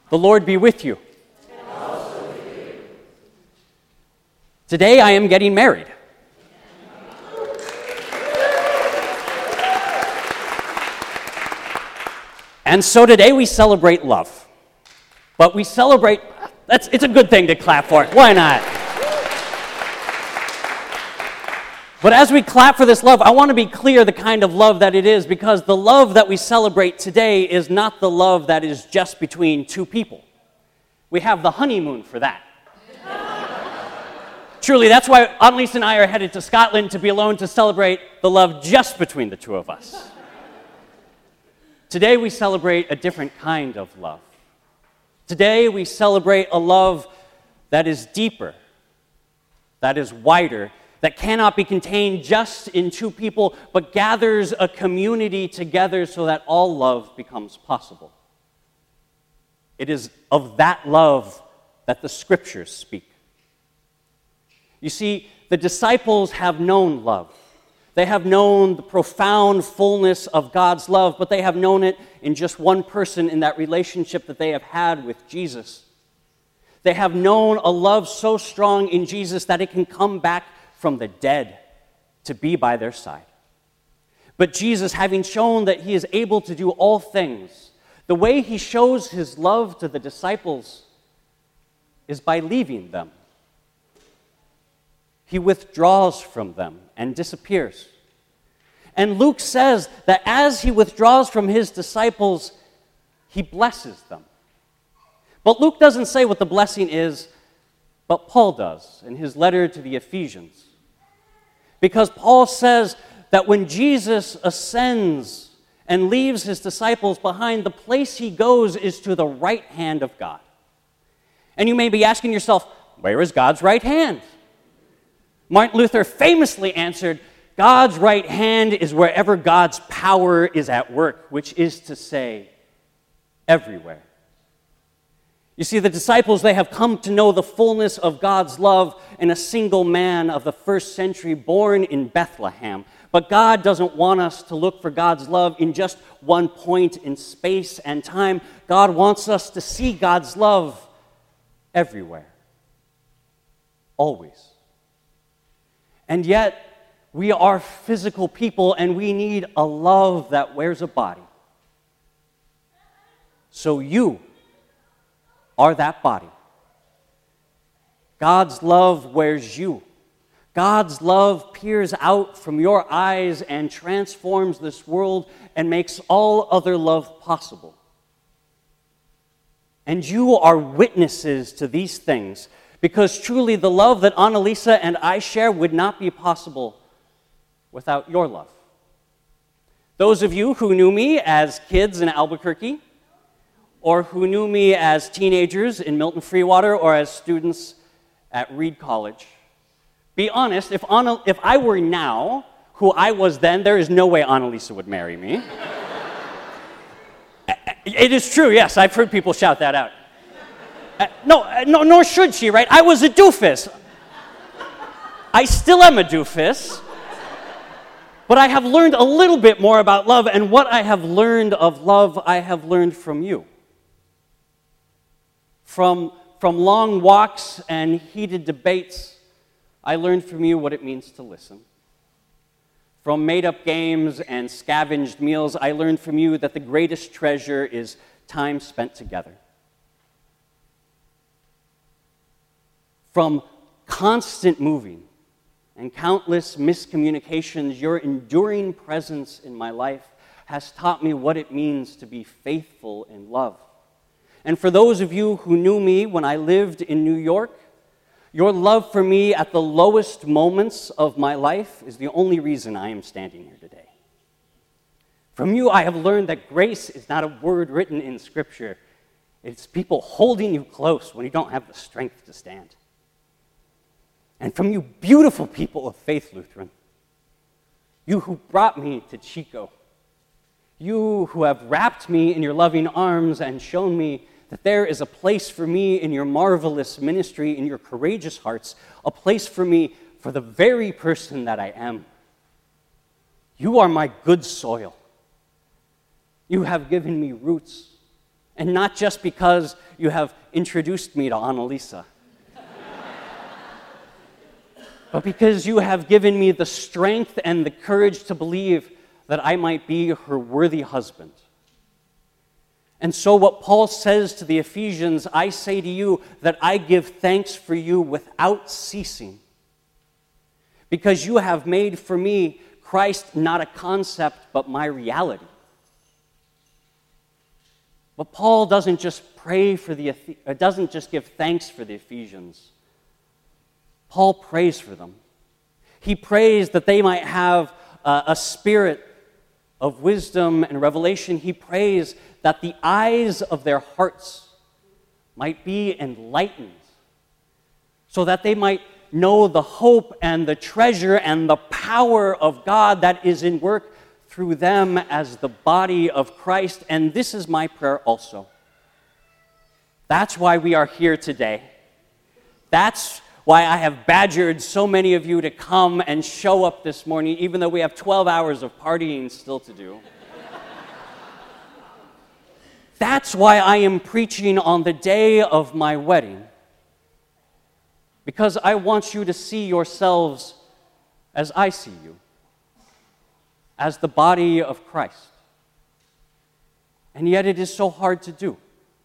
The Lord be with you. And also with you. Today I am getting married. And so today we celebrate love. But we celebrate, it's a good thing to clap for it. Why not? But as we clap for this love, I want to be clear the kind of love that it is, because the love that we celebrate today is not the love that is just between two people. We have the honeymoon for that. Truly, that's why Annalise and I are headed to Scotland to be alone to celebrate the love just between the two of us. Today we celebrate a different kind of love. Today we celebrate a love that is deeper, that is wider, that cannot be contained just in two people, but gathers a community together so that all love becomes possible. It is of that love that the Scriptures speak. You see, the disciples have known love. They have known the profound fullness of God's love, but they have known it in just one person in that relationship that they have had with Jesus. They have known a love so strong in Jesus that it can come back from the dead to be by their side. But Jesus, having shown that he is able to do all things, the way he shows his love to the disciples is by leaving them. He withdraws from them and disappears. And Luke says that as he withdraws from his disciples, he blesses them. But Luke doesn't say what the blessing is, but Paul does in his letter to the Ephesians. Because Paul says that when Jesus ascends and leaves his disciples behind, the place he goes is to the right hand of God. And you may be asking yourself, where is God's right hand? Martin Luther famously answered, God's right hand is wherever God's power is at work, which is to say, everywhere. You see, the disciples, they have come to know the fullness of God's love in a single man of the first century born in Bethlehem. But God doesn't want us to look for God's love in just one point in space and time. God wants us to see God's love everywhere. Always. And yet, we are physical people and we need a love that wears a body. So you are that body. God's love wears you. God's love peers out from your eyes and transforms this world and makes all other love possible. And you are witnesses to these things, because truly the love that Annalisa and I share would not be possible without your love. Those of you who knew me as kids in Albuquerque, or who knew me as teenagers in Milton Freewater, or as students at Reed College, be honest, if I were now who I was then, there is no way Annalisa would marry me. It is true, yes, I've heard people shout that out. No, nor should she, right? I was a doofus. I still am a doofus. But I have learned a little bit more about love, and what I have learned of love, I have learned from you. From long walks and heated debates, I learned from you what it means to listen. From made-up games and scavenged meals, I learned from you that the greatest treasure is time spent together. From constant moving and countless miscommunications, your enduring presence in my life has taught me what it means to be faithful in love. And for those of you who knew me when I lived in New York, your love for me at the lowest moments of my life is the only reason I am standing here today. From you, I have learned that grace is not a word written in Scripture. It's people holding you close when you don't have the strength to stand. And from you, beautiful people of Faith Lutheran, you who brought me to Chico, you who have wrapped me in your loving arms and shown me that there is a place for me in your marvelous ministry, in your courageous hearts, a place for me for the very person that I am. You are my good soil. You have given me roots, and not just because you have introduced me to Annalisa, but because you have given me the strength and the courage to believe that I might be her worthy husband. And so what Paul says to the Ephesians, I say to you that I give thanks for you without ceasing, because you have made for me Christ not a concept, but my reality. But Paul doesn't just doesn't just give thanks for the Ephesians. Paul prays for them. He prays that they might have a spirit of wisdom and revelation. He prays that the eyes of their hearts might be enlightened, so that they might know the hope and the treasure and the power of God that is in work through them as the body of Christ. And this is my prayer also. That's why we are here today. That's why I have badgered so many of you to come and show up this morning, even though we have 12 hours of partying still to do. That's why I am preaching on the day of my wedding, because I want you to see yourselves as I see you, as the body of Christ. And yet it is so hard to do.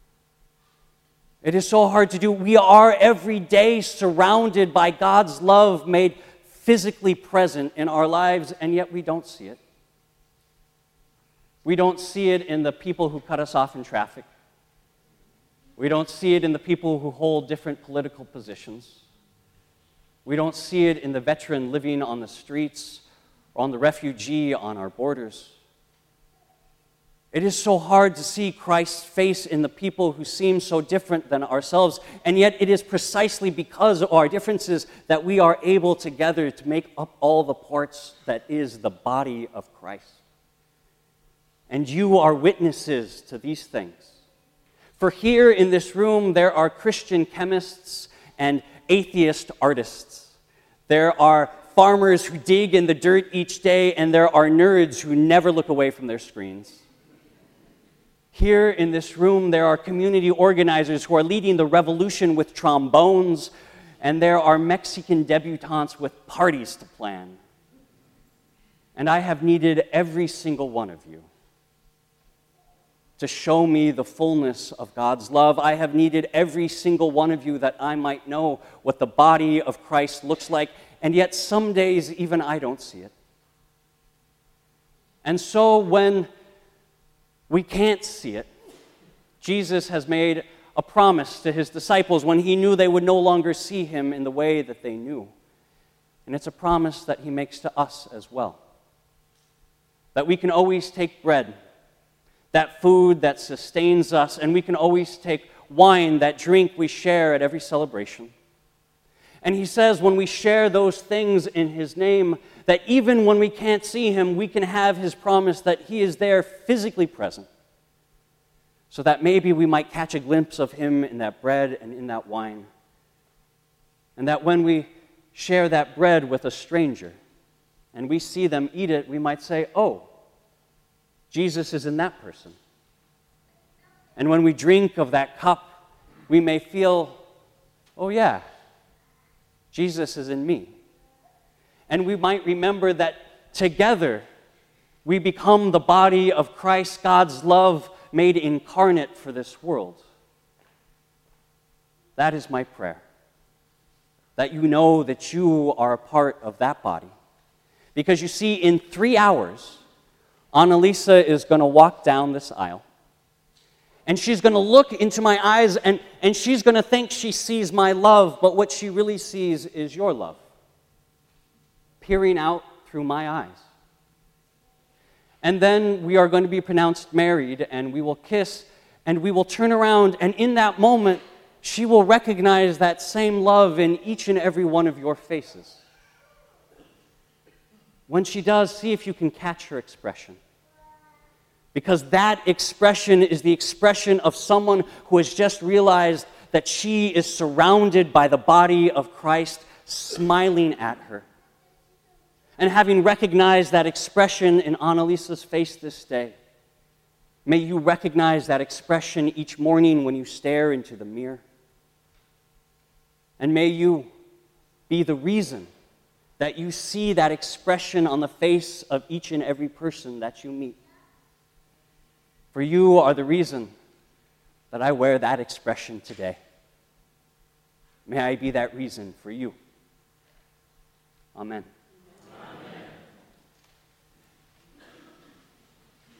It is so hard to do. We are every day surrounded by God's love made physically present in our lives, and yet we don't see it. We don't see it in the people who cut us off in traffic. We don't see it in the people who hold different political positions. We don't see it in the veteran living on the streets or on the refugee on our borders. It is so hard to see Christ's face in the people who seem so different than ourselves, and yet it is precisely because of our differences that we are able together to make up all the parts that is the body of Christ. And you are witnesses to these things. For here in this room, there are Christian chemists and atheist artists. There are farmers who dig in the dirt each day, and there are nerds who never look away from their screens. Here in this room, there are community organizers who are leading the revolution with trombones, and there are Mexican debutantes with parties to plan. And I have needed every single one of you to show me the fullness of God's love. I have needed every single one of you that I might know what the body of Christ looks like, and yet some days even I don't see it. And so when we can't see it, Jesus has made a promise to his disciples when he knew they would no longer see him in the way that they knew. And it's a promise that he makes to us as well. That we can always take bread, that food that sustains us, and we can always take wine, that drink we share at every celebration. And he says when we share those things in his name, that even when we can't see him, we can have his promise that he is there physically present, so that maybe we might catch a glimpse of him in that bread and in that wine. And that when we share that bread with a stranger and we see them eat it, we might say, oh, Jesus is in that person. And when we drink of that cup, we may feel, oh yeah, Jesus is in me. And we might remember that together we become the body of Christ, God's love made incarnate for this world. That is my prayer. That you know that you are a part of that body. Because you see, in 3 hours, Annalisa is going to walk down this aisle. And she's going to look into my eyes, and she's going to think she sees my love, but what she really sees is your love, peering out through my eyes. And then we are going to be pronounced married, and we will kiss, and we will turn around, and in that moment, she will recognize that same love in each and every one of your faces. When she does, see if you can catch her expression. Because that expression is the expression of someone who has just realized that she is surrounded by the body of Christ smiling at her. And having recognized that expression in Annalisa's face this day, May you recognize that expression each morning when you stare into the mirror. And may you be the reason that you see that expression on the face of each and every person that you meet. For you are the reason that I wear that expression today. May I be that reason for you. Amen.